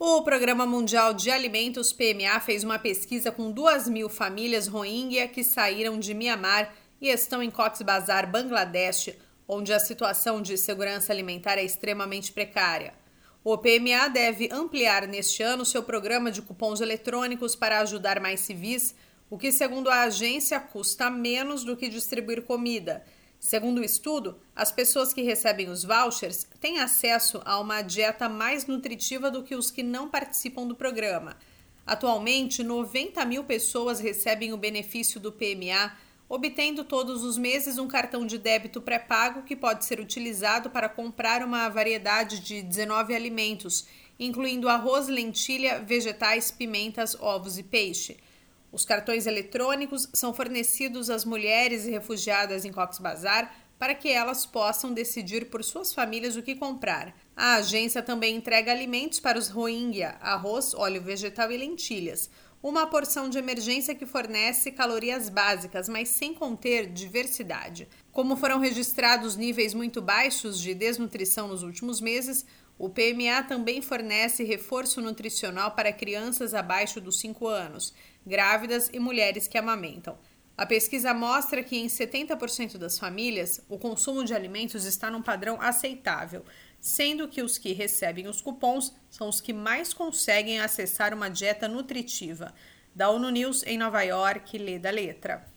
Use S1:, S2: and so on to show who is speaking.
S1: O Programa Mundial de Alimentos, PMA, fez uma pesquisa com 2.000 famílias Rohingya que saíram de Mianmar e estão em Cox's Bazar, Bangladesh, onde a situação de segurança alimentar é extremamente precária. O PMA deve ampliar neste ano seu programa de cupons eletrônicos para ajudar mais civis, o que, segundo a agência, custa menos do que distribuir comida. Segundo o estudo, as pessoas que recebem os vouchers têm acesso a uma dieta mais nutritiva do que os que não participam do programa. Atualmente, 90.000 pessoas recebem o benefício do PMA, obtendo todos os meses um cartão de débito pré-pago que pode ser utilizado para comprar uma variedade de 19 alimentos, incluindo arroz, lentilha, vegetais, pimentas, ovos e peixe. Os cartões eletrônicos são fornecidos às mulheres e refugiadas em Cox's Bazar para que elas possam decidir por suas famílias o que comprar. A agência também entrega alimentos para os Rohingya, arroz, óleo vegetal e lentilhas, uma porção de emergência que fornece calorias básicas, mas sem conter diversidade. Como foram registrados níveis muito baixos de desnutrição nos últimos meses, o PMA também fornece reforço nutricional para crianças abaixo dos 5 anos, grávidas e mulheres que amamentam. A pesquisa mostra que em 70% das famílias, o consumo de alimentos está num padrão aceitável, sendo que os que recebem os cupons são os que mais conseguem acessar uma dieta nutritiva. Da ONU News, em Nova York, lê da letra.